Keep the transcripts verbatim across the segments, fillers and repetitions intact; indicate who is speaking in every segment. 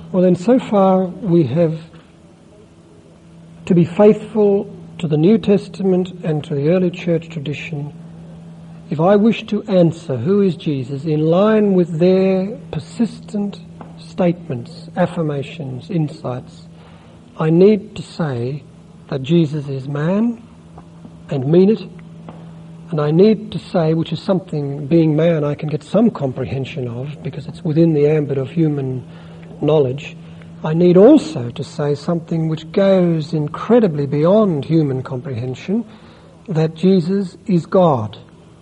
Speaker 1: Well then, so far we have to be faithful to the New Testament and to the early church tradition. If I wish to answer who is Jesus in line with their persistent statements, affirmations, insights, I need to say that Jesus is man and mean it. And I need to say, which is something, being man, I can get some comprehension of because it's within the ambit of human knowledge. I need also to say something which goes incredibly beyond human comprehension, that Jesus is God.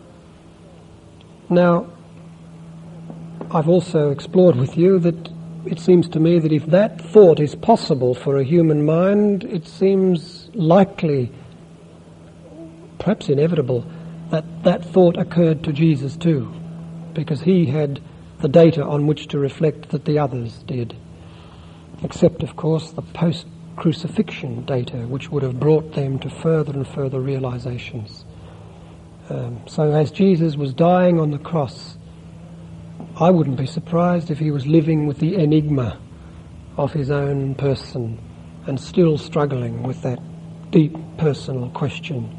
Speaker 1: Now, I've also explored with you that it seems to me that if that thought is possible for a human mind, it seems likely, perhaps inevitable, that that thought occurred to Jesus too, because he had the data on which to reflect that the others did. Except, of course, the post-crucifixion data, which would have brought them to further and further realizations. Um, so as Jesus was dying on the cross, I wouldn't be surprised if he was living with the enigma of his own person and still struggling with that deep personal question.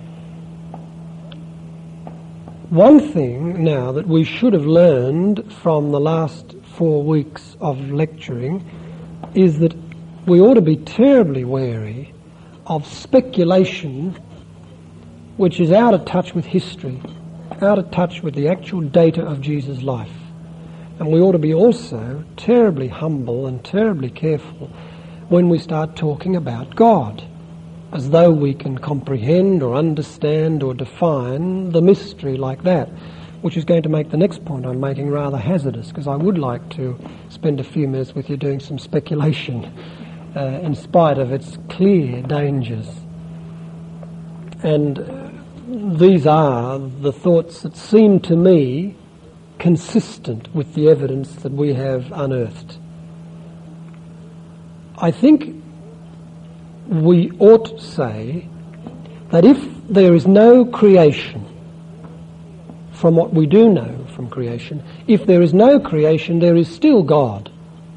Speaker 1: One thing now that we should have learned from the last four weeks of lecturing is that we ought to be terribly wary of speculation which is out of touch with history, out of touch with the actual data of Jesus' life. And we ought to be also terribly humble and terribly careful when we start talking about God, as though we can comprehend or understand or define the mystery like that, which is going to make the next point I'm making rather hazardous, because I would like to spend a few minutes with you doing some speculation uh, in spite of its clear dangers. And uh, these are the thoughts that seem to me consistent with the evidence that we have unearthed. I think we ought to say that if there is no creation, from what we do know from creation, if there is no creation, there is still God.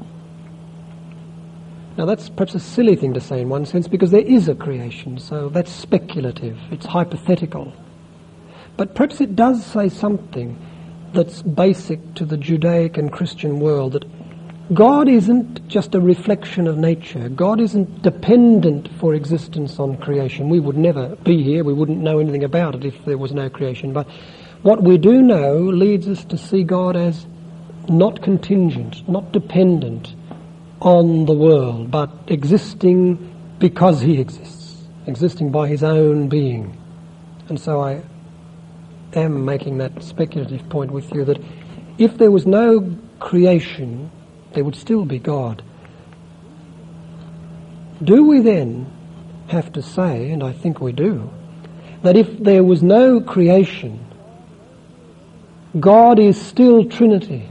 Speaker 1: Now that's perhaps a silly thing to say in one sense, because there is a creation, so that's speculative, it's hypothetical. But perhaps it does say something that's basic to the Judaic and Christian world, that God isn't just a reflection of nature. God isn't dependent for existence on creation. We would never be here, we wouldn't know anything about it if there was no creation. But what we do know leads us to see God as not contingent, not dependent on the world, but existing because he exists, existing by his own being. And so I am making that speculative point with you, that if there was no creation, there would still be God. Do we then have to say, and I think we do, that if there was no creation, God is still Trinity?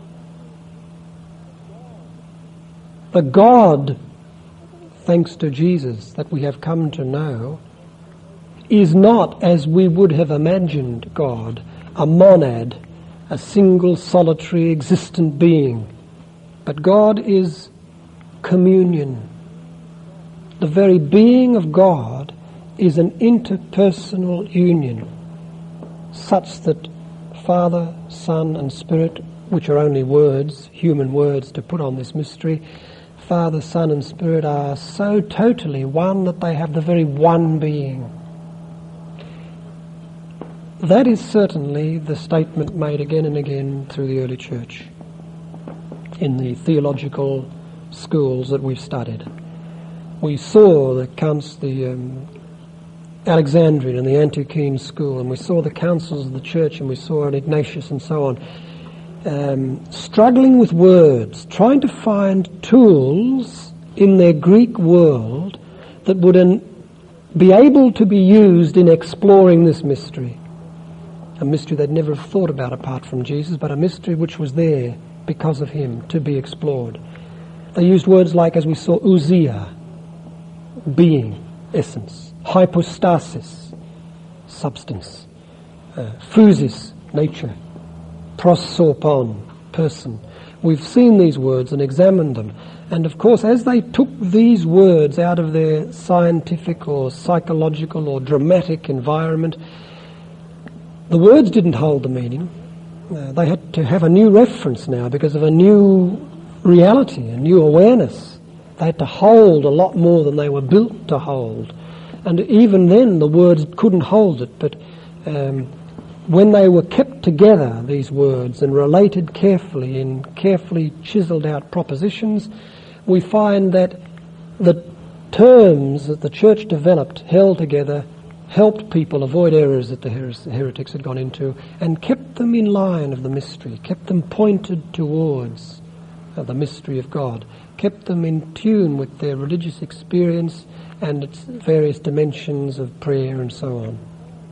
Speaker 1: The God, thanks to Jesus, that we have come to know, is not, as we would have imagined God, a monad, a single solitary existent being. But God is communion. The very being of God is an interpersonal union, such that Father, Son and Spirit, which are only words, human words to put on this mystery, Father, Son and Spirit are so totally one that they have the very one being. That is certainly the statement made again and again through the early church in the theological schools that we've studied. We saw the counts, the um, Alexandrian and the Antiochian school, and we saw the councils of the church, and we saw Ignatius and so on, um, struggling with words, trying to find tools in their Greek world that would an, be able to be used in exploring this mystery. A mystery they'd never have thought about apart from Jesus, but a mystery which was there because of him to be explored. They used words like, as we saw, ousia, being, essence, hypostasis, substance, uh, physis, nature, prosopon, person. We've seen these words and examined them. And of course, as they took these words out of their scientific or psychological or dramatic environment, the words didn't hold the meaning. Uh, they had to have a new reference now because of a new reality, a new awareness. They had to hold a lot more than they were built to hold. And even then, the words couldn't hold it. But um, when they were kept together, these words, and related carefully in carefully chiseled out propositions, we find that the terms that the church developed, held together, helped people avoid errors that the her- heretics had gone into, and kept them in line of the mystery, kept them pointed towards uh, the mystery of God, kept them in tune with their religious experience and its various dimensions of prayer and so on.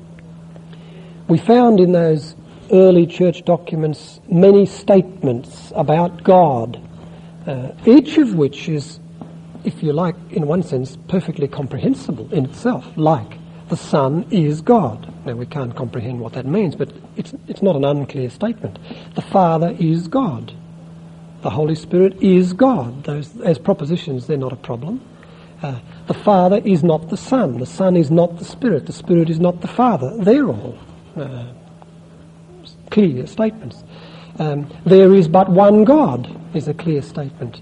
Speaker 1: We found in those early church documents many statements about God, uh, each of which is, if you like, in one sense, perfectly comprehensible in itself, like the Son is God. Now, we can't comprehend what that means, but it's it's not an unclear statement. The Father is God. The Holy Spirit is God. Those, as propositions, they're not a problem. Uh, the Father is not the Son. The Son is not the Spirit. The Spirit is not the Father. They're all uh, clear statements. Um, there is but one God is a clear statement.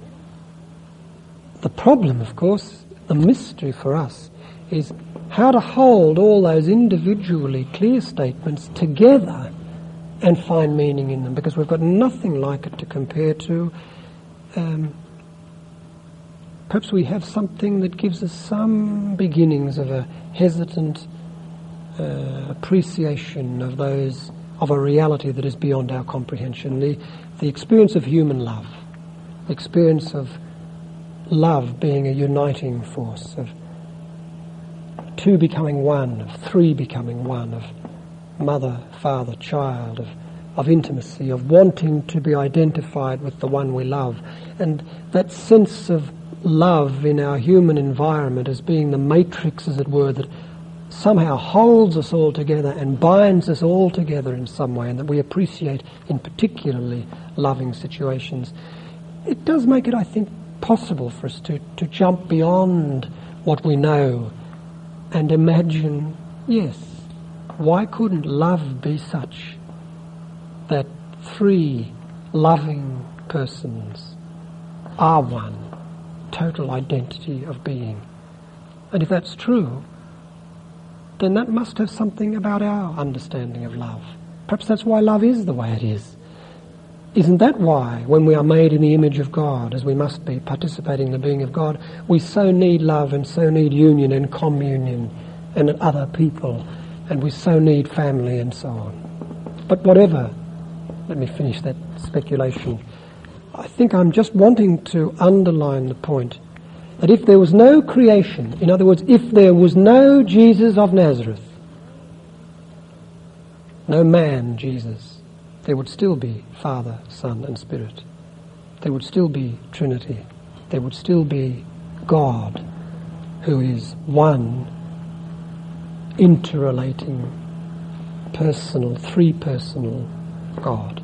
Speaker 1: The problem, of course, the mystery for us, is how to hold all those individually clear statements together and find meaning in them, because we've got nothing like it to compare to. Um, perhaps we have something that gives us some beginnings of a hesitant uh, appreciation of those of a reality that is beyond our comprehension. The the experience of human love, the experience of love being a uniting force, of two becoming one, of three becoming one, of mother, father, child, of, of intimacy, of wanting to be identified with the one we love. And that sense of love in our human environment as being the matrix, as it were, that somehow holds us all together and binds us all together in some way, and that we appreciate in particularly loving situations. It does make it, I think, possible for us to, to jump beyond what we know and imagine, yes, why couldn't love be such that three loving persons are one, total identity of being? And if that's true, then that must have something about our understanding of love. Perhaps that's why love is the way it is. Isn't that why, when we are made in the image of God, as we must be, participating in the being of God, we so need love and so need union and communion and other people, and we so need family and so on? But whatever, let me finish that speculation. I think I'm just wanting to underline the point that if there was no creation, in other words, if there was no Jesus of Nazareth, no man Jesus, there would still be Father, Son and Spirit. There would still be Trinity. There would still be God, who is one, interrelating, personal, three-personal God.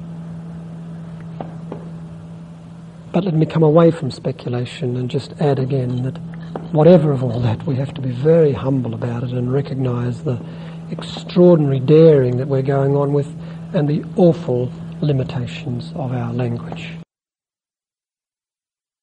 Speaker 1: But let me come away from speculation and just add again that whatever of all that, we have to be very humble about it and recognise the extraordinary daring that we're going on with and the awful limitations of our language.